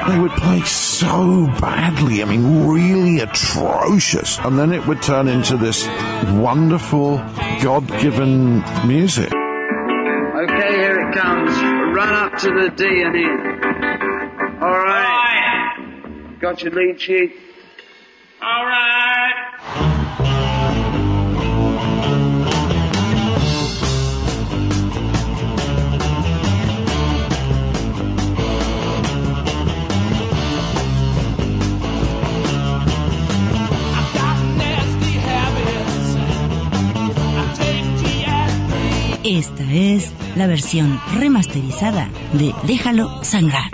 They would play so badly, I mean, really atrocious. And then it would turn into this wonderful, God-given music. Okay, here it comes. Run up to the D and in. All right. Got your lead sheet? All right. Esta es la versión remasterizada de Déjalo Sangrar.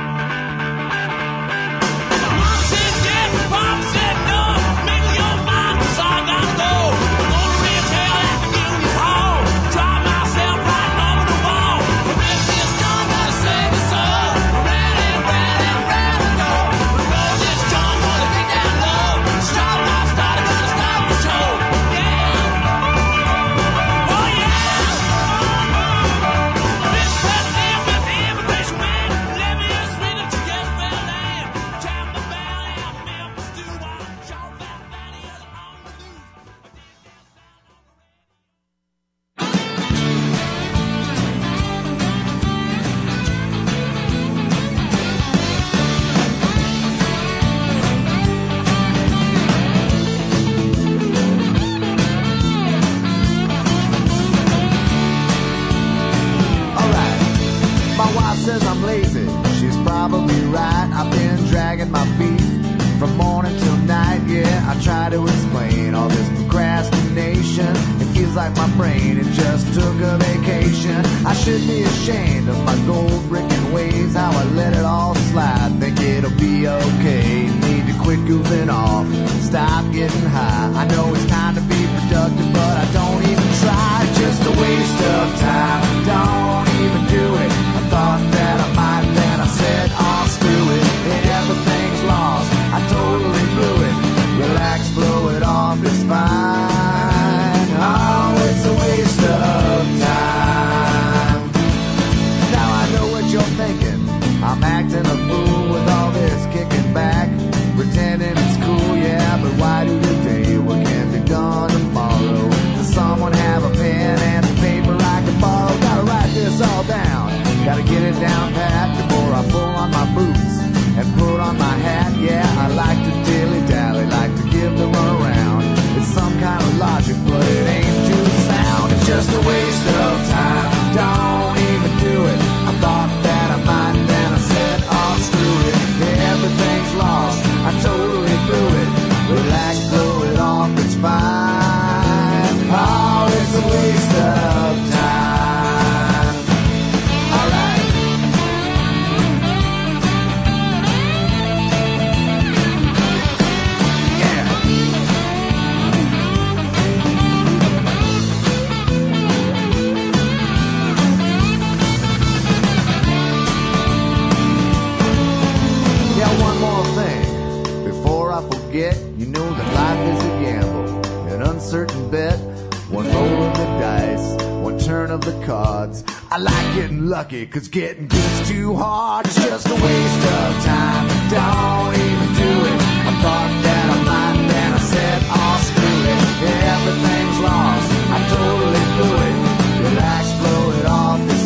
Cause getting good's too hard, it's just a waste of time. Don't even do it. I thought that I might, then I said, oh, screw it. Everything's lost, I totally blew it. Relax, blow it off, it's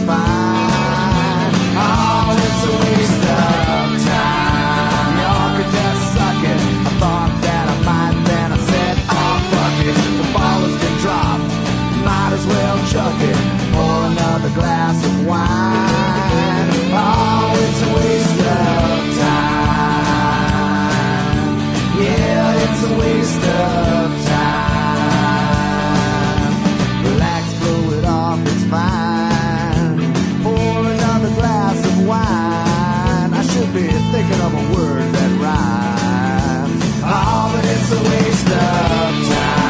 fine. Oh, it's a waste of time. Y'all could just suck it. I thought that I might, then I said, oh, fuck it. The ball has been dropped, might as well chuck it. Pour another glass of wine. Oh, it's a waste of time. Yeah, it's a waste of time. Relax, blow it off, it's fine. Pour another glass of wine. I should be thinking of a word that rhymes. Oh, but it's a waste of time.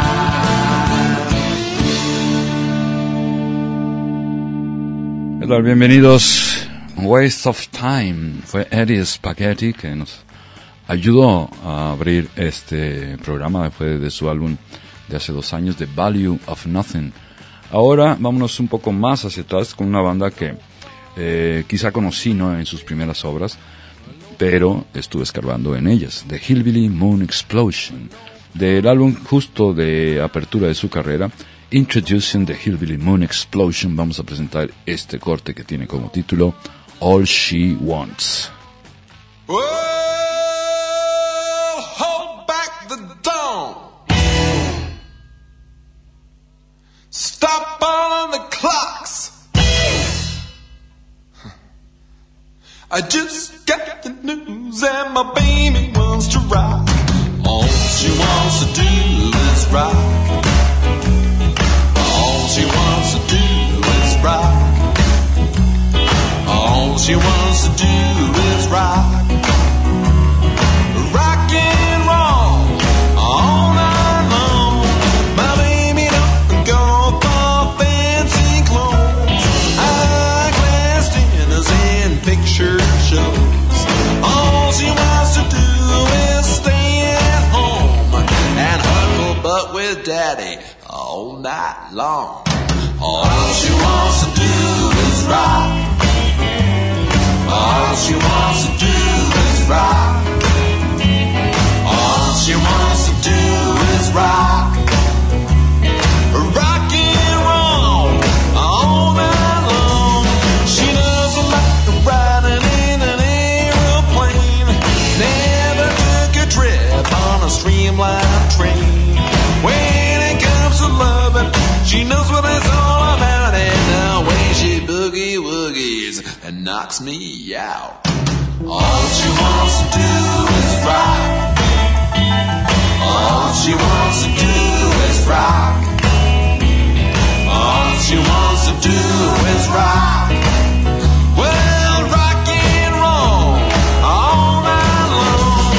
¿Qué tal? Bienvenidos. Waste of Time. Fue Eddie Spaghetti que nos ayudó a abrir este programa. Fue de su álbum de hace 2 años, The Value of Nothing. Ahora vámonos un poco más hacia atrás con una banda que quizá conocí, ¿no?, en sus primeras obras. pero estuve escarbando en ellas. The Hillbilly Moon Explosion, del álbum justo de apertura de su carrera, Introducing the Hillbilly Moon Explosion, vamos a presentar este corte que tiene como título All She Wants. Well, hold back the dawn. Stop on the clocks. I just got the news and my baby wants to rock. All she wants to do is rock. All she wants to do is rock. All she wants to do is rock. Rock and roll all night long. My baby don't go for fancy clothes, high-class dinners and picture shows. All she wants to do is stay at home and huddle but with daddy all night long. All she wants to do is rock. All she wants to do is rock. All she wants to do is rock. Rock and roll all night long. She doesn't like riding in an aeroplane. Never took a trip on a streamlined train. When it comes to loving, she knows what it's all about. And the way she boogie woogies and knocks me out. All she wants to do is rock. All she wants to do is rock. All she wants to do is rock. Well, rock and roll all night long.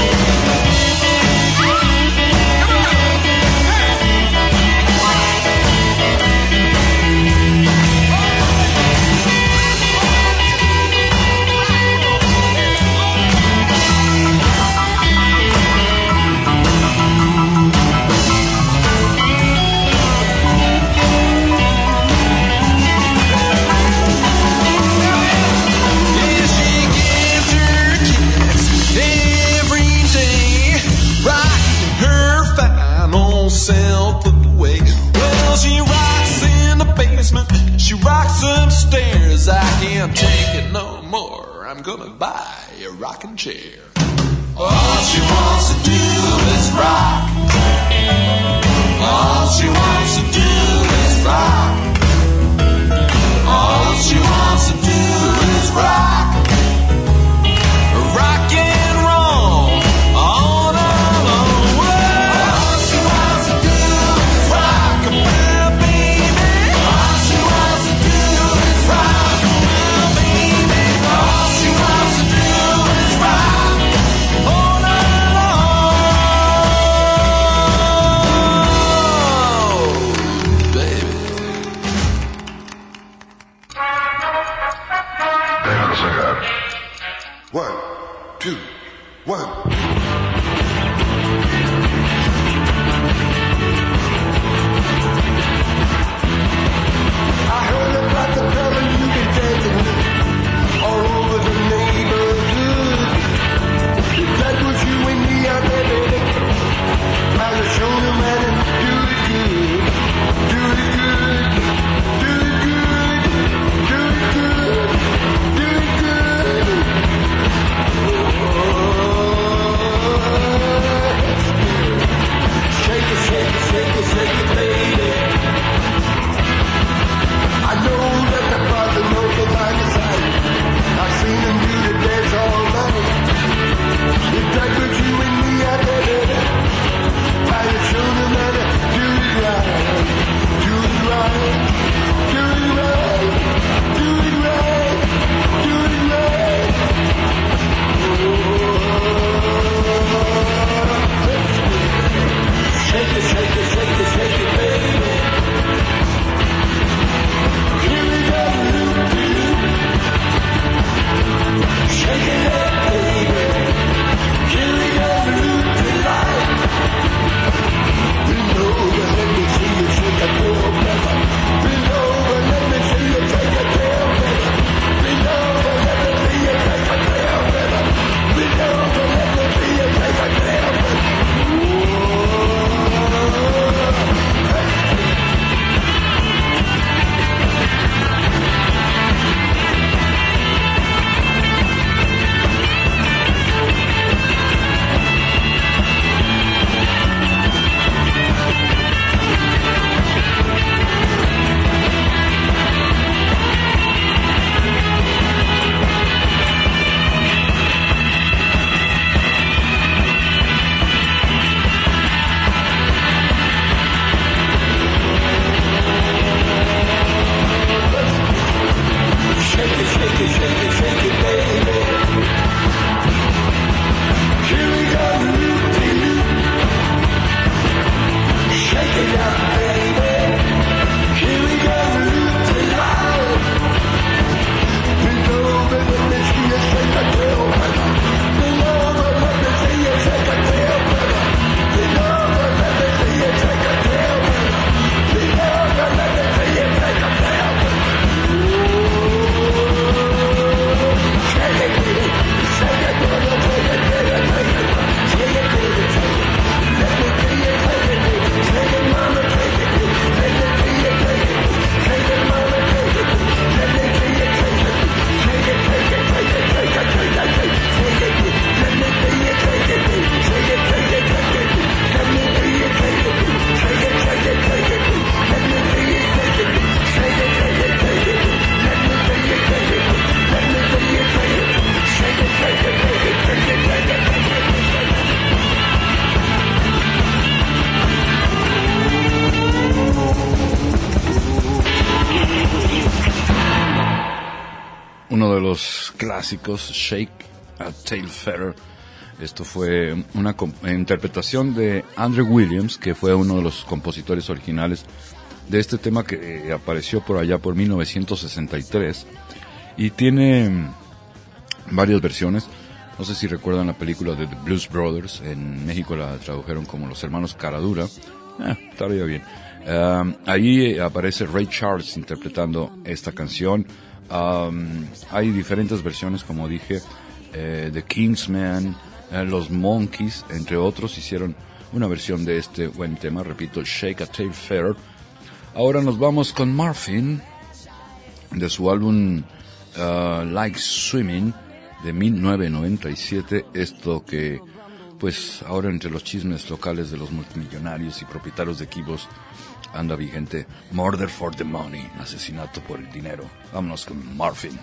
She rocks upstairs, I can't take it no more. I'm gonna buy a rocking chair. All she wants to do is rock. All she wants to do is rock. All she wants to do is rock. Rock and roll all night long. All she wants to do is rock, my baby. All she wants to do is rock, my baby. All she wants to do is rock all night long, baby. Hang on a second. 1, 2, 1. I heard about the fella you've been dancing with all over the neighborhood. If that was you and me out there, baby, I'd have shown him how to do it good. Do it good. Do it good. Do it good. Do it good. Oh. los clásicos, Shake a Tail Feather. Esto fue una interpretación de Andrew Williams, que fue uno de los compositores originales de este tema, que apareció por allá por 1963 y tiene varias versiones. No sé si recuerdan la película de The Blues Brothers. En México la tradujeron como Los Hermanos Caradura. Estaría bien. Ahí aparece Ray Charles interpretando esta canción. Hay diferentes versiones, como dije. The Kingsmen, los Monkees, entre otros, hicieron una versión de este buen tema. Repito, Shake a Tail Feather. Ahora nos vamos con Marfin, de su álbum Like Swimming, de 1997. Esto que, pues, ahora entre los chismes locales de los multimillonarios y propietarios de equipos anda vigente. Murder for the Money, asesinato por el dinero. Vámonos con Marfin.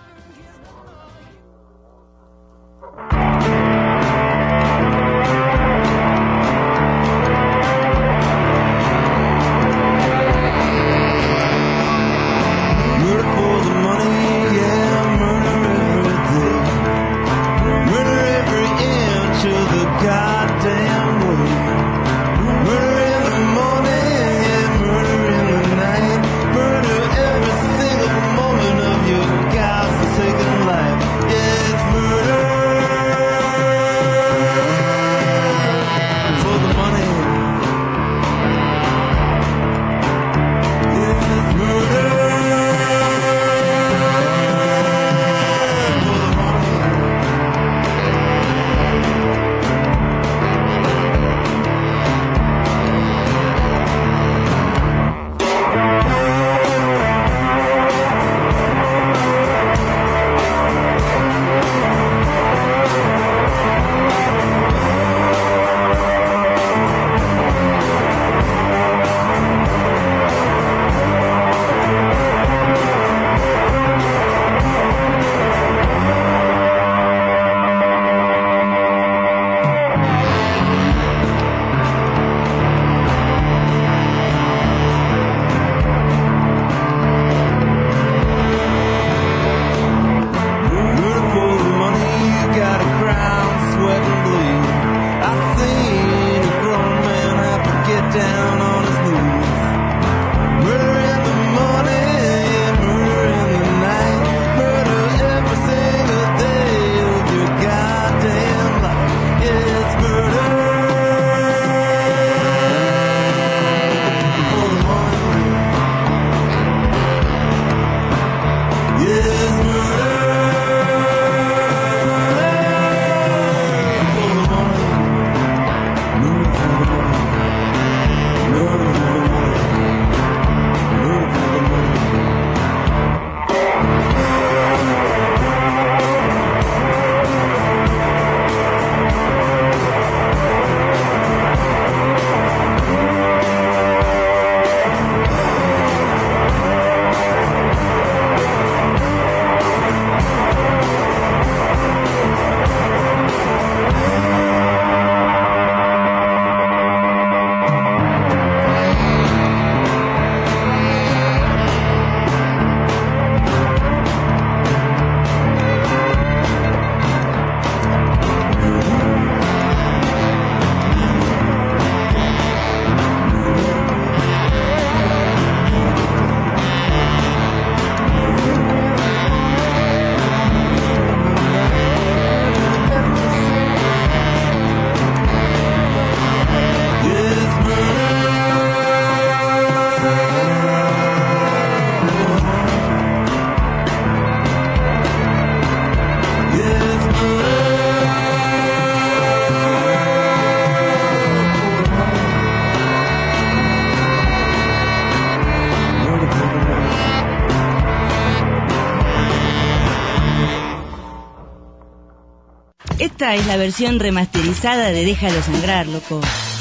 Esta es la versión remasterizada de Déjalo Sangrar, loco.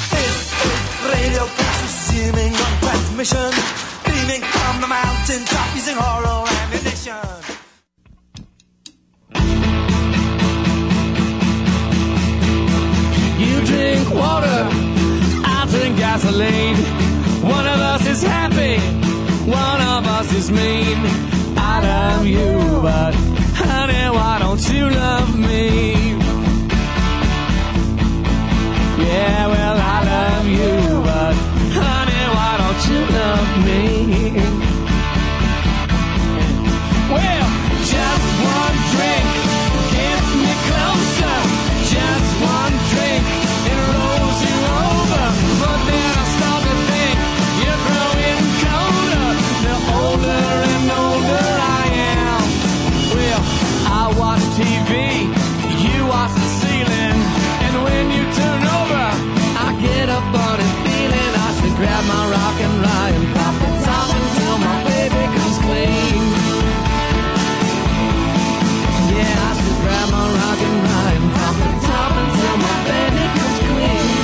Radio streaming on transmission, beaming from the mountain top using horror ammunition. You drink water, I drink gasoline. One of us is happy, one of us is mean. I love you, but you love me? Yeah, well, I love you, but honey, why don't you love me? Well, just one drink gets me closer. Just one drink, it rolls you over. But then I start to think you're growing colder. The older and older I am. Well, I watch TV, you watch the ceiling, and when you turn over, I get up on it feeling I should grab my rock and ride and pop the top until my baby comes clean. Yeah, I should grab my rock and ride and pop the top until my baby comes clean.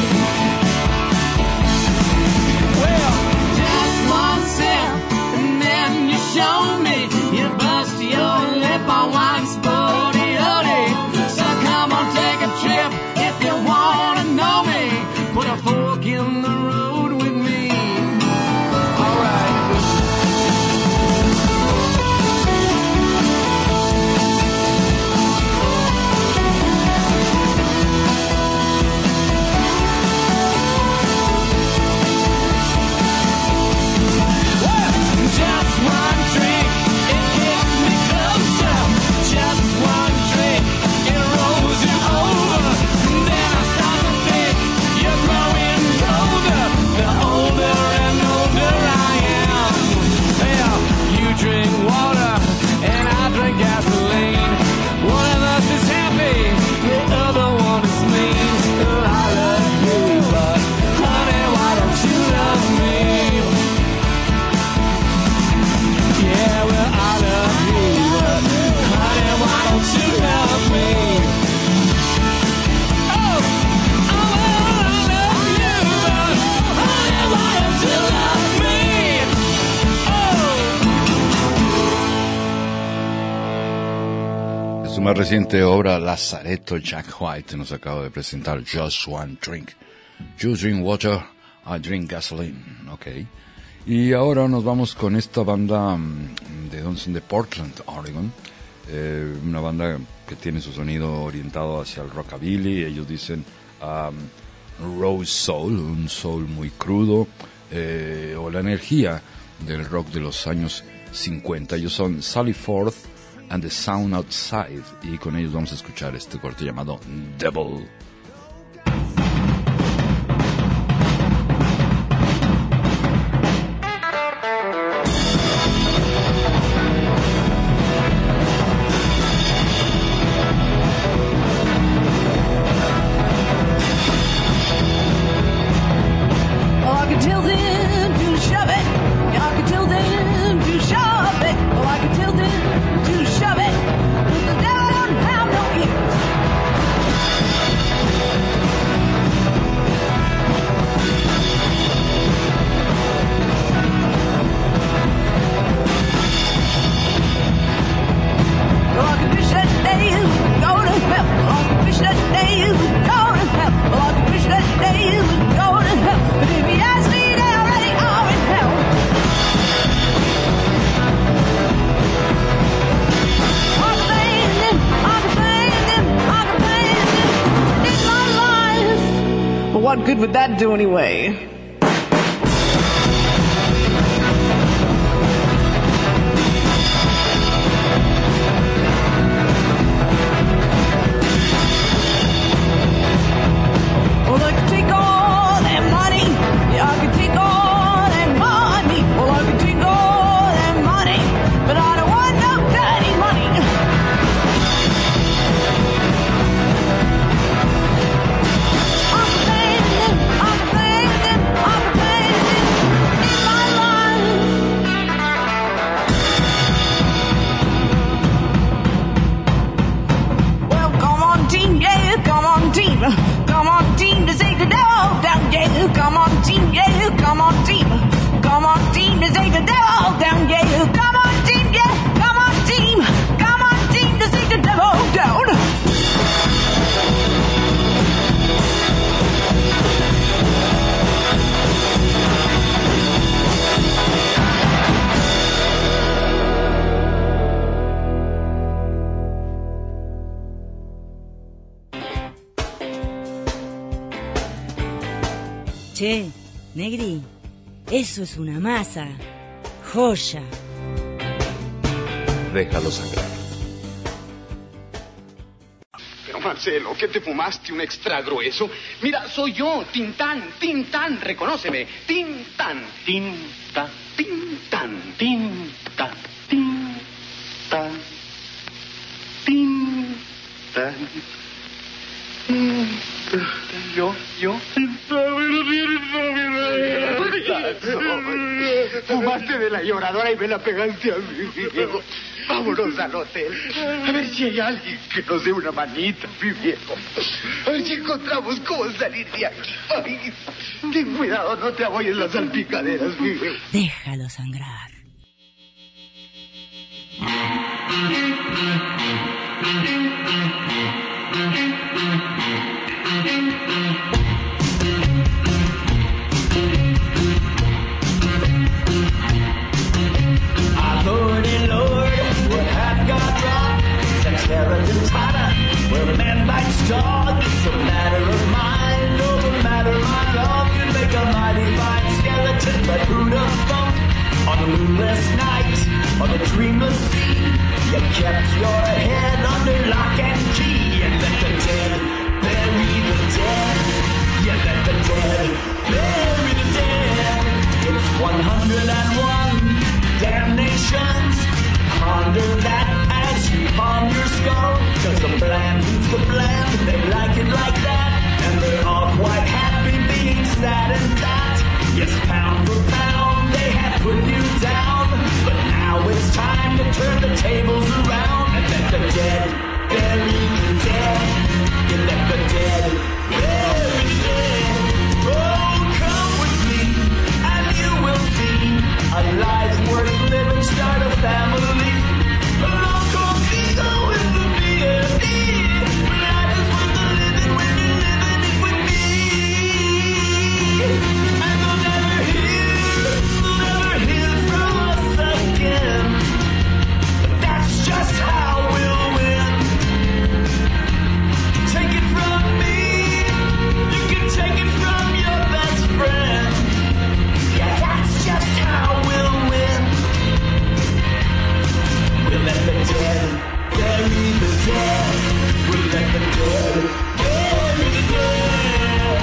Well, just one sip and then you show me you bust your lip on wine's booty. So come on, take a trip if you wanna know me. Put a fork in the road with me. Alright. Well, just one drink, it gets me closer. Just one drink, it rolls you over. And then I start to think you're growing older. The older and older I am. Well, you drink water and I drink gasoline. One of us is happy, the other one is mean. Oh, I love you, but honey, why don't you love me? Yeah, well, I love you, but honey, why don't you love me? Oh, well, I love you, but honey, why don't you love me? De su más reciente obra, Lazaretto, Jack White nos acaba de presentar Just One Drink. You drink water, I drink gasoline. Ok. Y ahora nos vamos con esta banda de donde son de Portland, Oregon. Una banda que tiene su sonido orientado hacia el rockabilly. Ellos dicen raw soul, un soul muy crudo, o la energía del rock de los años 50. Ellos son Sally Forth and the Sound Outside, y con ellos vamos a escuchar este corte llamado Devil. Oh, I could tell them to shove it. Yeah, I could tell them to shove it. Oh, I could tell them to shove it. But the devil don't have no ears. Oh, I could wish that day you would go to hell. Oh, I could wish that day you would go to hell. Oh, I could wish that day you would go to hell. But if you ask me, they already are in hell. I could blame them, I could blame them, I could blame them. It's my life. But what good would that do anyway? Well, I could take all that money. Yeah, I could take all that money. Well, I could take all that money. But I don't want no dirty money. I could blame them, I could blame them, I could blame them. It's my life. Well, come on, team, yeah, come on, team. Come on, team, to take the devil down, yeah. Come on, team, yeah, come on, team. Come on, team, to take the devil down, yeah. Come on, team, yeah, come on, team. Come on, team, to take the devil down. Che, Negri, eso es una masa. Joya. Déjalo sangrar. Pero Marcelo, ¿qué te fumaste? ¿Un extra grueso? Mira, soy yo, Tintán, reconóceme. Tintán. Tintán. Yo. Fumaste de la lloradora y me la pegaste a mí, viejo. Vámonos al hotel. A ver si hay alguien que nos dé una manita, mi viejo. A ver si encontramos cómo salir de aquí. Ay, ten cuidado, no te apoyes las salpicaderas, mi viejo. Déjalo sangrar. Skeleton tighter, where a man bites dog. It's a matter of mind, no matter my love. You make a mighty fine skeleton, but who'd have thought? On a moonless night, on a dreamless sea, you kept your head under lock and key. And let the dead bury the dead. You let the dead bury the dead. It's 101 damnations. Ponder that as you palm your skull. Cause the bland beats the bland, they like it like that. And they're all quite happy being sad and that. Yes, pound for pound, they have put you down. But now it's time to turn the tables around. And let the dead bury the dead. You let the dead bury the dead. Oh, come with me, and you will see a life worth living, start a family. Along conmigo in the B&B. Life is worth the living when you're living it with me. And they'll never hear from us again. But that's just how we'll win. Take it from me, you can take it from your best friend. Yeah, that's just how we'll win. We'll let the dead bury the dead. We'll let the dead bury the dead.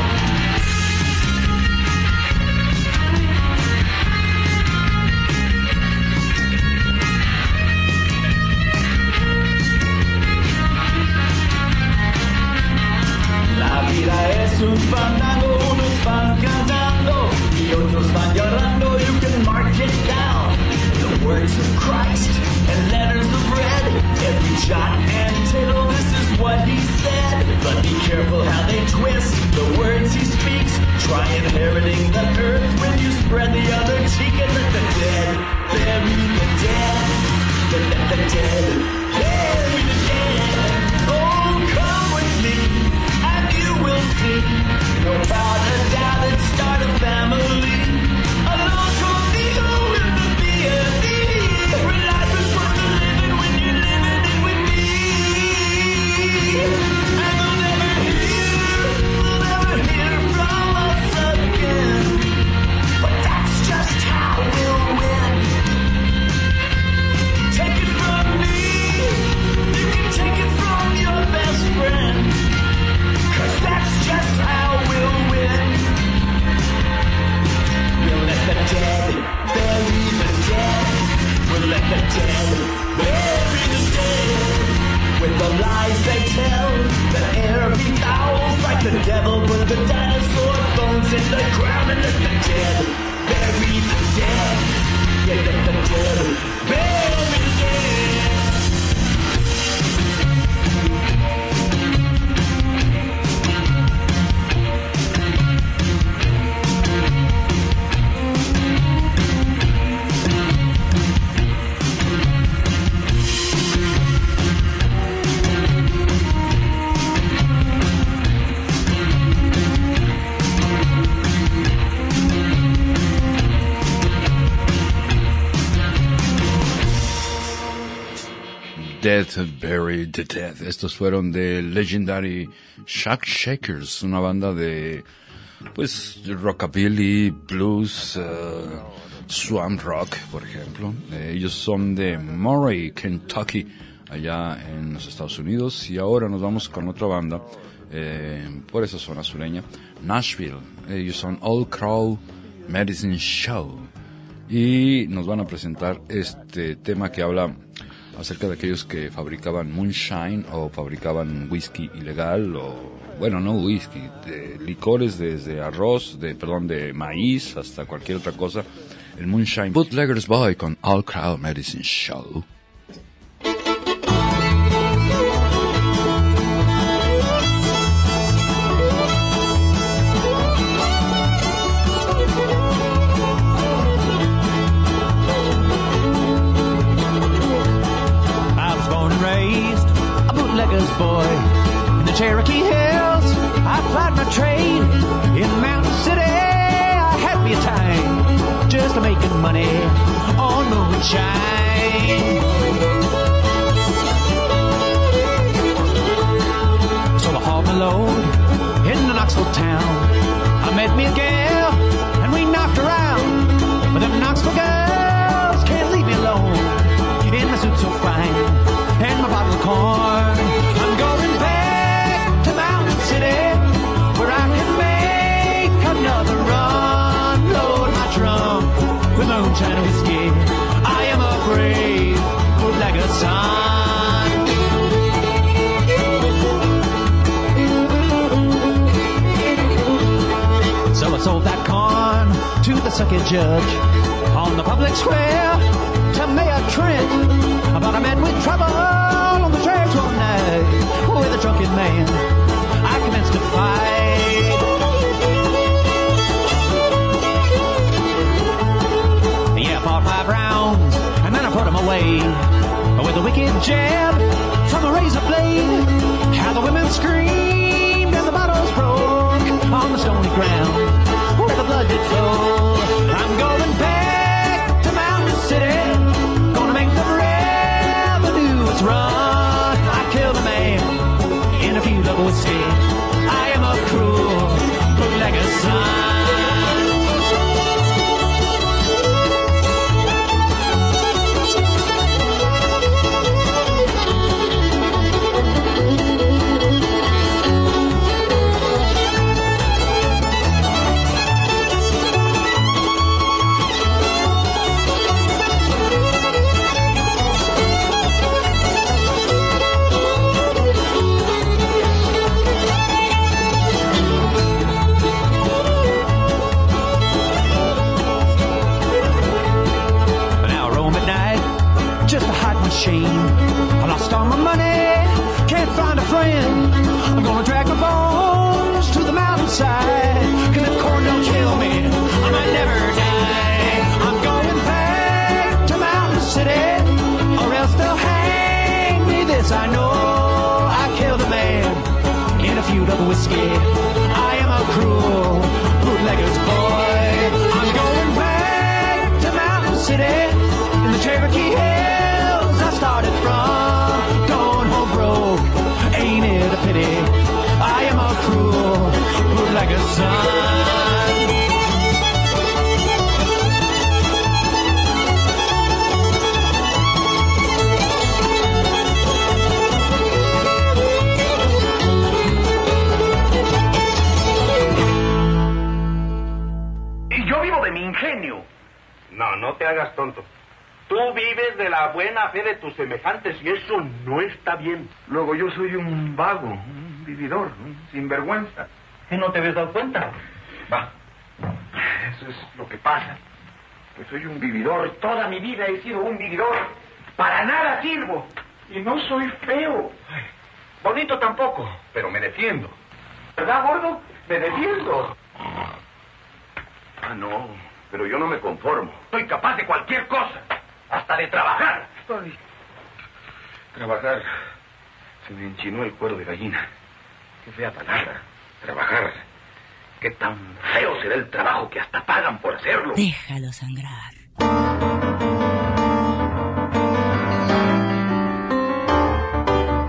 La vida es un fandango, unos van cantando y otros van llorando. You can mark it down. The words of Christ and letters of red. Every jot and tittle, this is what he said. But be careful how they twist the words he speaks. Try inheriting the earth when you spread the other cheek. And let the dead bury the dead. Let the dead bury the dead. Oh, come with me and you will see. No doubt a doubt and start a family. Along conmigo in the B&B. Where life is worth the living when you're living it with me. And they'll never hear from us again. But that's just how we'll win. Take it from me, you can take it from your best friend. Cause that's just how we'll win. We'll let the dead bury the dead. We'll let the dead bury the dead. With the lies they tell, the air befouls like the devil put the dinosaur bones in the ground. And let the dead bury the dead. Yeah, let the dead bury the dead. Death Bury the Dead. Estos fueron de Legendary Shack Shakers, una banda de pues rockabilly, blues, swamp rock, por ejemplo. Ellos son de Murray, Kentucky, allá en los Estados Unidos. Y ahora nos vamos con otra banda por esa zona sureña, Nashville. Ellos son Old Crow Medicine Show y nos van a presentar este tema que habla acerca de aquellos que fabricaban moonshine o fabricaban whisky ilegal, o bueno, no whisky, de licores desde arroz, de maíz hasta cualquier otra cosa. El moonshine. Bootlegger's Boy con All Crow Medicine Show. Boy, in the Cherokee Hills, I plied my trade. In Mountain City, I had me a time, just making money on moonshine. So I hauled my load in the Knoxville town. I met me a gal, and we knocked around. But them Knoxville girls can't leave me alone. In my suit so fine, and my bottle of corn. I'm going back to Mountain City, where I can make another run. Load my trunk with moonshine and whiskey. I am a brave bootlegger son. So I sold that corn to the circuit judge on the public square to Mayor Trent. But I met with trouble on the tracks one night with a drunken man. I commenced to fight. Yeah, I fought 5 rounds and then I put him away with a wicked jab from a razor blade. How the women screamed and the bottles broke on the stony ground where the blood did flow. I'm going back to Mountain City, gonna make the revenues run. I killed a man in a feud of whiskey. I am a cruel bootlegger son. Shame. I lost all my money, can't find a friend. I'm gonna drag my bones to the mountainside, 'cause if corn don't kill me, I might never die. I'm going back to Mountain City, or else they'll hang me. This I know, I killed a man in a feud of whiskey. I am a cruel bootlegger's boy. I'm going back to Mountain City in the Cherokee Hills. Started from, going home broke, ain't it a pity? I am a cruel bootlegger son. Y yo vivo de mi ingenio. No, no te hagas tonto. Tú vives de la buena fe de tus semejantes y eso no está bien. Luego yo soy un vago, un vividor, un sinvergüenza. ¿Que no te habías dado cuenta? Va, eso es lo que pasa. Que soy un vividor, toda mi vida he sido un vividor. Para nada sirvo. Y no soy feo. Bonito tampoco, pero me defiendo. ¿Verdad, gordo? Me defiendo. Ah, no, pero yo no me conformo. Soy capaz de cualquier cosa. Hasta de trabajar. Trabajar. Se me enchinó el cuero de gallina. Qué fea palabra. Trabajar. Qué tan feo será el trabajo que hasta pagan por hacerlo. Déjalo sangrar.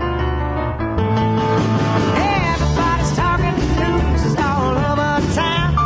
Everybody's talking news all over town.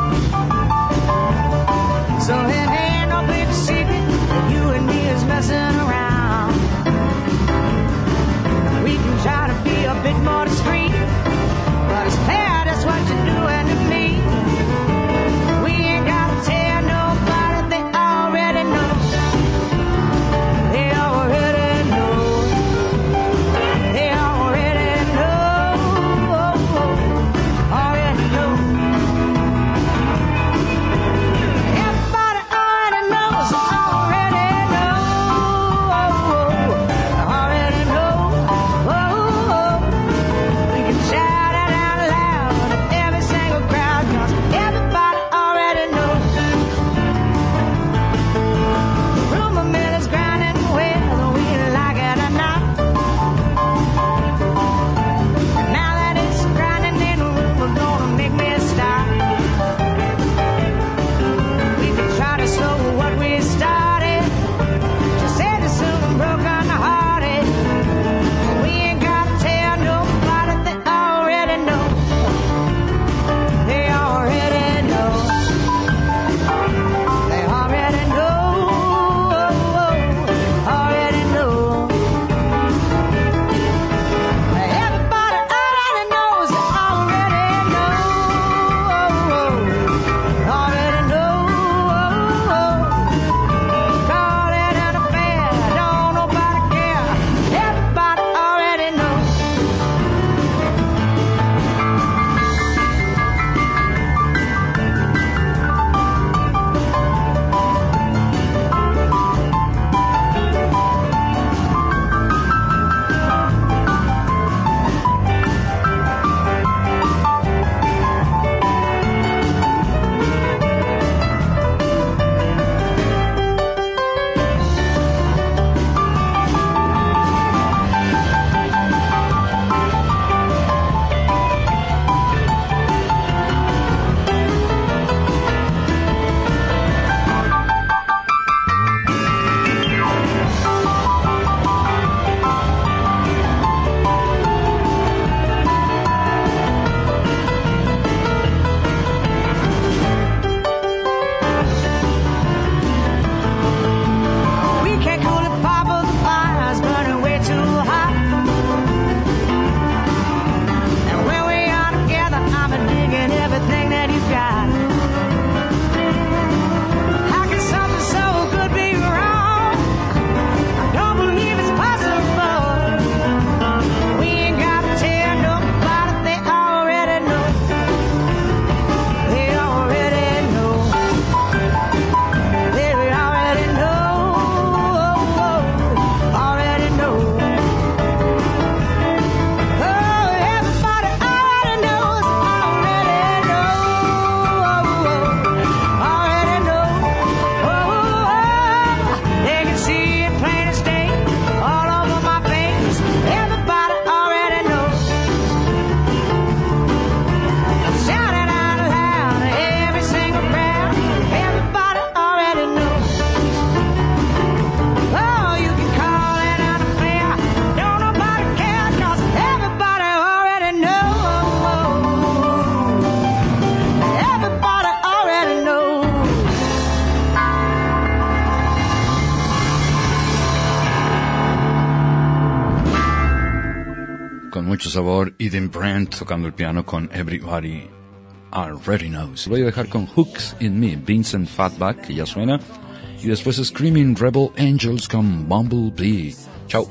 sabor, Eden Brand tocando el piano con Everybody Already Knows. Voy a dejar con Hooks in Me, Vincent Fatback, que ya suena, y después Screaming Rebel Angels con Bumblebee. Chao.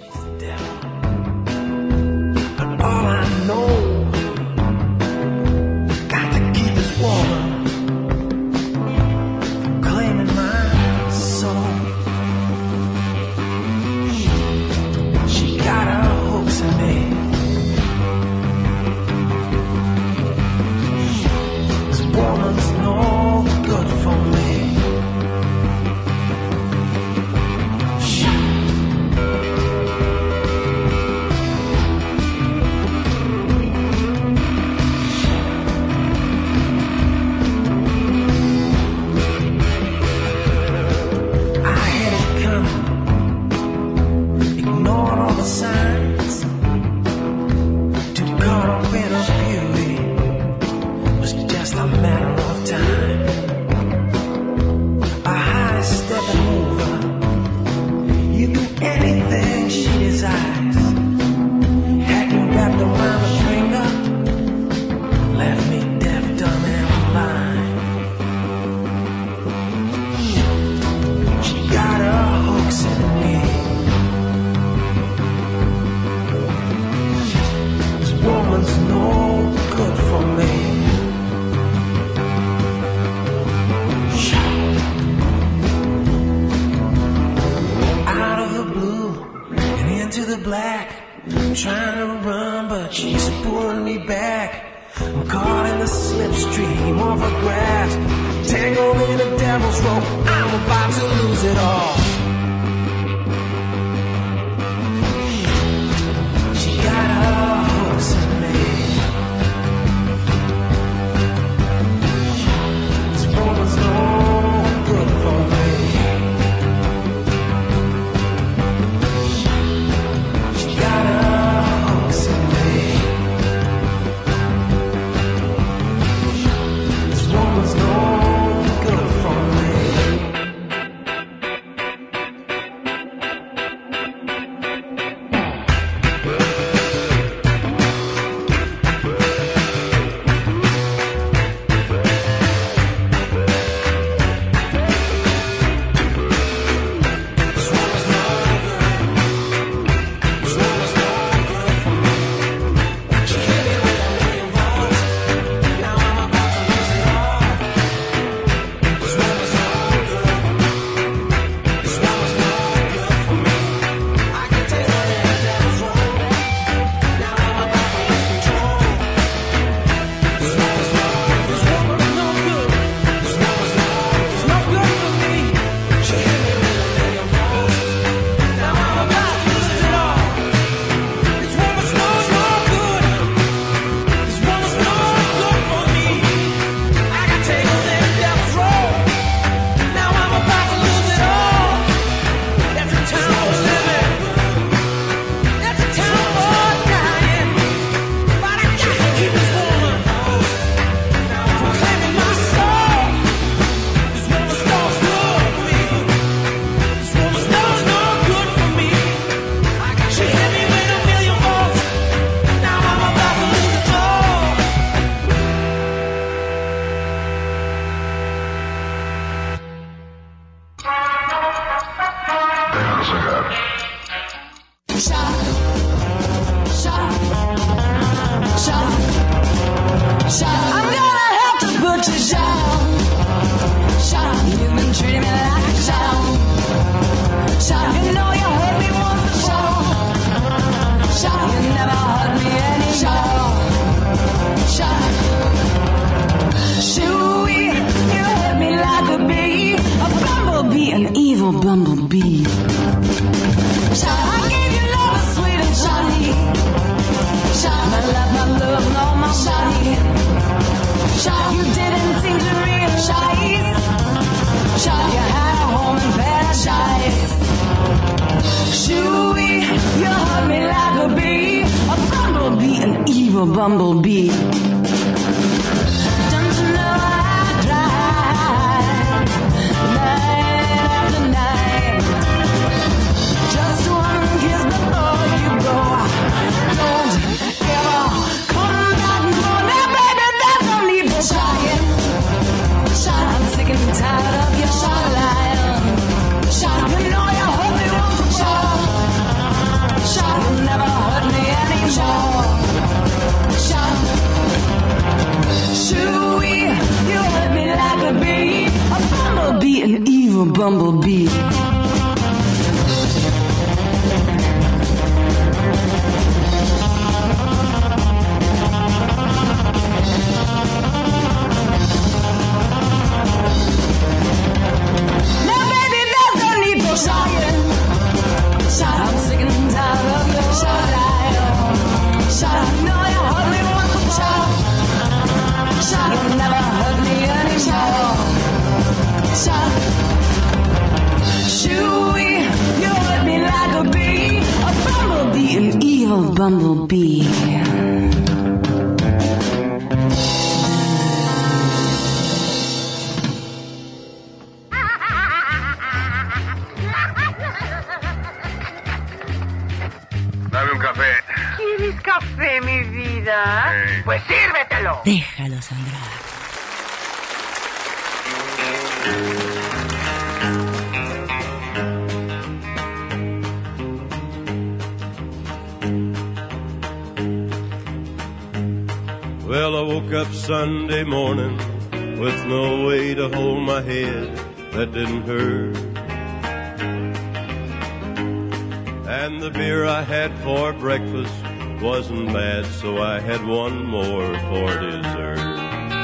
All I know, got to keep this woman from claiming my soul. She got her hooks in me. This woman's no good for me. Signs too caught up in her beauty was just a matter of time. A high-stepping mover, you do anything she desires. Had you wrapped around her finger, left me deaf, dumb, and blind. She got her hooks in me. Woman's no good for me. Out of the blue and into the black, I'm trying to run, but she's pulling me back. I'm caught in the slipstream of her grasp, tangled in a devil's rope. I'm about to lose it all. She got her hooks in me. This woman's no good for me. She got her hooks in me. This woman's no good for me. Bumblebee. I gave you love as sweet and shiny. My love, no, my body. You didn't seem to realize you had a home in paradise. Shooey, you hurt me like a bee, a bumblebee, an evil bumblebee. Don't you know I tried night after night? Just one kiss before you go. Don't bumblebee. I'm sick and tired of your shot. No, you hurt me once before. You'll never hurt me anymore. Shooey, you hurt me like a bee, a bumblebee, an evil bumblebee. Dame un café. ¿Quieres café, mi vida? Sí. Pues sírvetelo. Déjalo, Sandra. Well, I woke up Sunday morning with no way to hold my head that didn't hurt. And the beer I had for breakfast wasn't bad, so I had one more for dessert.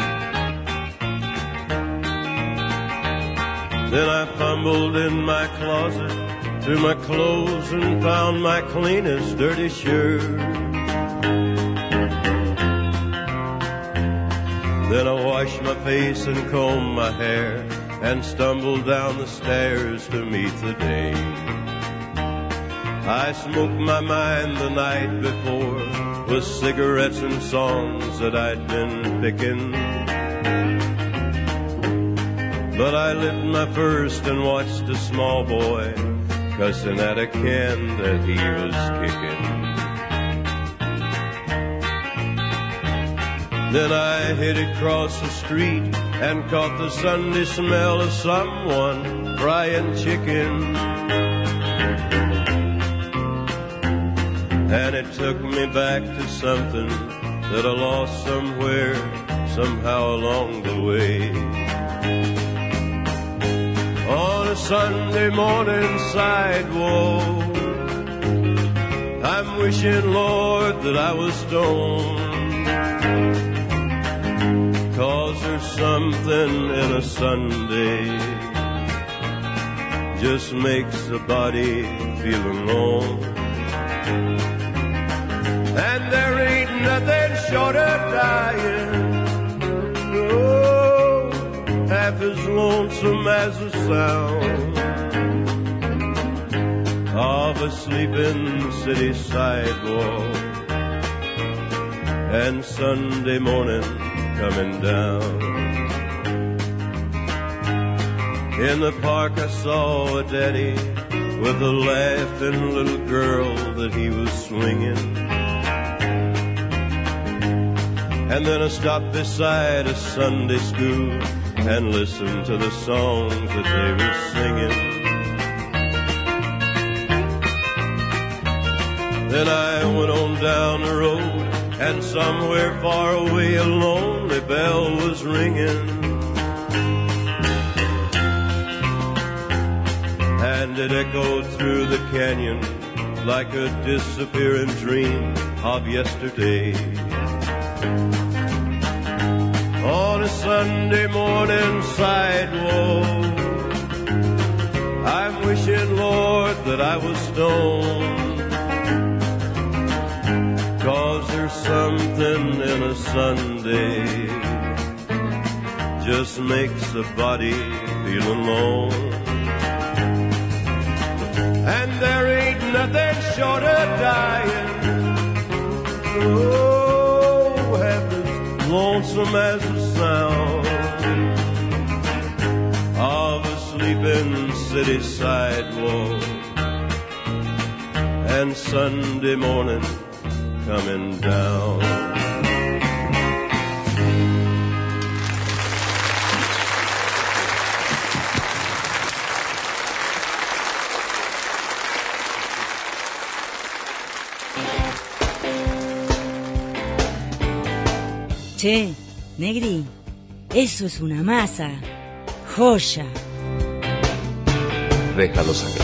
Then I fumbled in my closet through my clothes and found my cleanest dirty shirt. Then I washed my face and combed my hair and stumbled down the stairs to meet the day. I smoked my mind the night before with cigarettes and songs that I'd been picking. But I lit my first and watched a small boy cussing at a can that he was kicking. Then I hit across the street and caught the Sunday smell of someone frying chicken. And it took me back to something that I lost somewhere, somehow along the way. On a Sunday morning sidewalk, I'm wishing, Lord, that I was stoned. 'Cause there's something in a Sunday just makes the body feel alone. And there ain't nothing short of dying, oh, half as lonesome as the sound of a sleeping city sidewalk and Sunday morning coming down. In the park I saw a daddy with a laughing little girl that he was swinging. And then I stopped beside a Sunday school and listened to the songs that they were singing. Then I went on down the road, and somewhere far away a lonely bell was ringing. And it echoed through the canyon like a disappearing dream of yesterday. On a Sunday morning sidewalk, I'm wishing, Lord, that I was stoned. 'Cause there's something in a Sunday just makes the body feel alone. And there ain't nothing short of dying, oh, half as lonesome as the sound of a sleeping city sidewalk and Sunday morning coming down. Che, Negri, eso es una masa. Joya. Déjalo sangrar.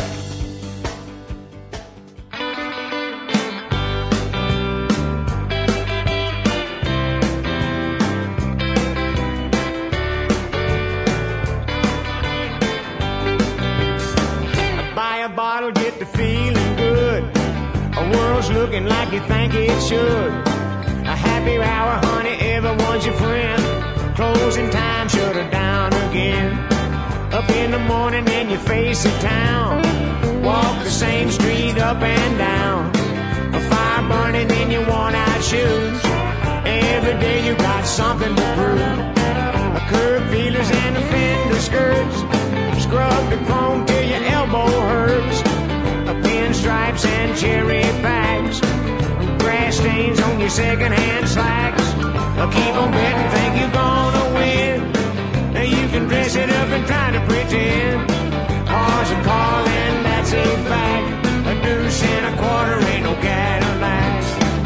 Buy a bottle, get to feeling good. A world's looking like you think it should. A happy hour, honey, everyone's your friend. Closing time, shut her down again. Up in the morning and you face the town. Walk the same street up and down. A fire burning in your worn-out shoes. Every day you got something to prove. A curb feelers and a fender skirts. Scrub the chrome till your elbow hurts. A pinstripes and cherry packs. Grass stains on your second-hand slacks. Keep on betting, think you're gonna win. You can dress it up and try to pretend. Cars are calling, that's a fact. A deuce and a quarter ain't no Cadillac.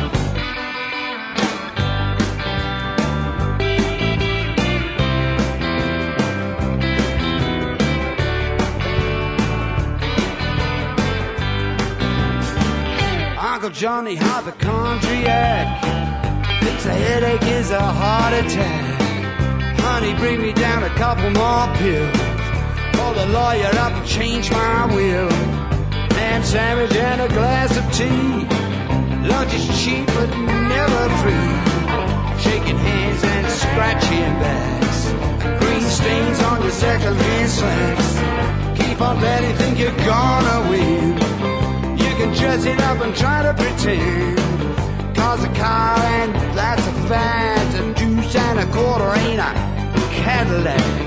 Uncle Johnny had the contract. Thinks a headache is a heart attack. Honey, bring me down a couple more pills. Call the lawyer up and change my will. Ham sandwich and a glass of tea. Lunch is cheap but never free. Shaking hands and scratching backs. Green stains on your second-hand slacks. Keep on betting, think you're gonna win. You can dress it up and try to pretend. Cause a car and that's a fact. A deuce and a quarter ain't a Cadillac.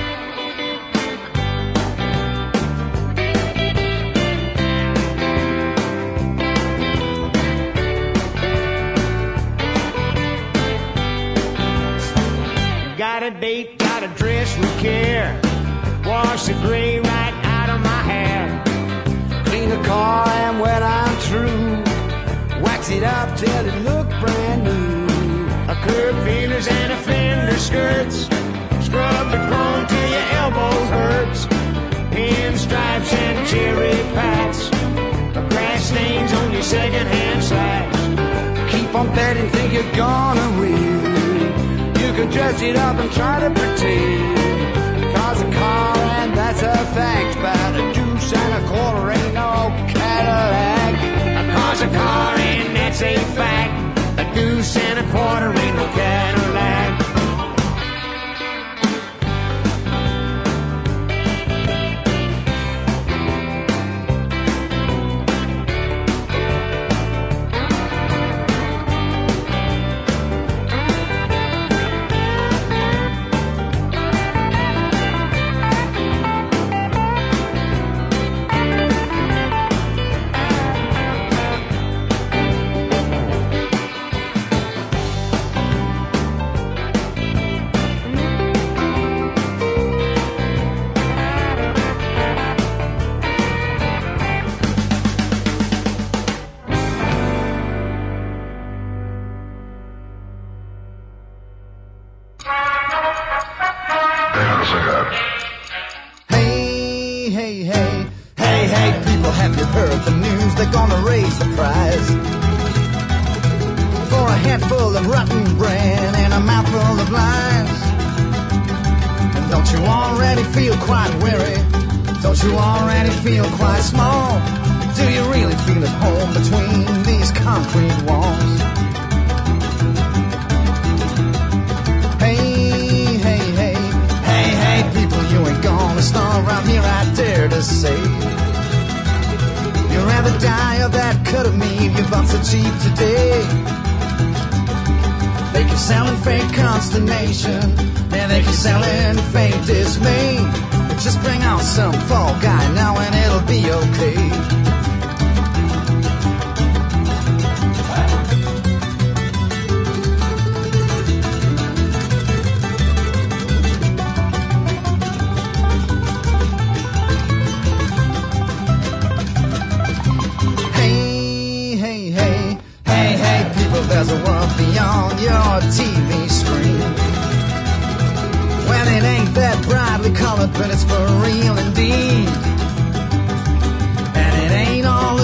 Got a date, got to dress with care. Wash the gray right out of my hair. Clean the car and when I'm through, wax it up till it look brand new. A curb feelers and a fender skirts. Scrub the chrome till your elbows hurts. Pinstripes and cherry packs. Grass stains on your second-hand slacks. Keep on betting, think you're gonna win. You can dress it up and try to pretend. Cause a car and that's a fact. About a deuce and a quarter ain't no Cadillac. Cause a car and that's a fact. A deuce and a quarter ain't no Cadillac.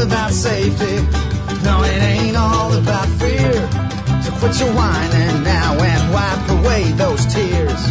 about safety. No, it ain't all about fear. So quit your whining now and wipe away those tears.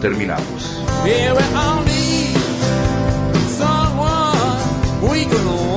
Terminamos. Yeah, we all need someone we can